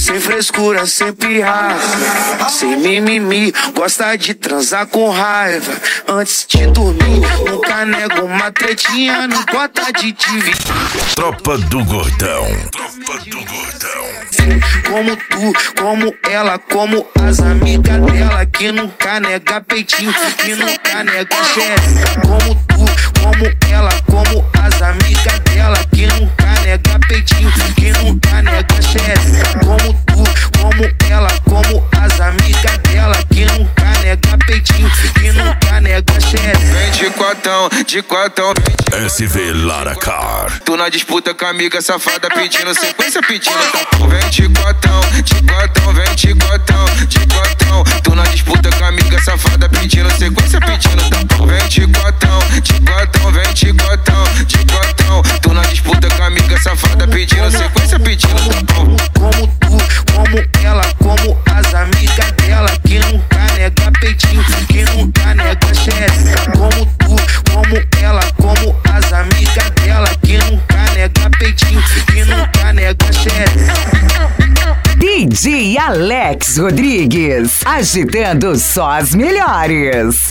sem frescura, sem pirraça, sem mimimi, gosta de transar com raiva. Antes de dormir, nunca nego uma tretinha, não gosta de TV. Tropa do Gordão. Tropa do Gordão. Como tu, como ela, como as amigas dela, que nunca nega peitinho, que nunca nega xereca. Como tu, como ela, como as amigas dela, que nunca nega peitinho, que nunca nega xereca. Como tu, como ela, como as amigas dela, que nunca nega peitinho, que nunca nega xereca. Vem de quatão, SV Lara Car. tu na disputa com a amiga safada pedindo sequência, pedindo tampão. Vem de quatão, vem de quatão, tu na disputa com a amiga safada pedindo sequência, pedindo tampão. Vem de quatão, vem de quatão, tu na disputa com a amiga safada pedindo sequência, pedindo tampão. Como tu, como ela, como as amigas dela, que nunca nega peitinho, que nunca nega xereca. Como tu, como ela, como as amigas dela, que nunca nega peitinho, que nunca nega xereca. DJ Alex Rodrigues, agitando só as melhores.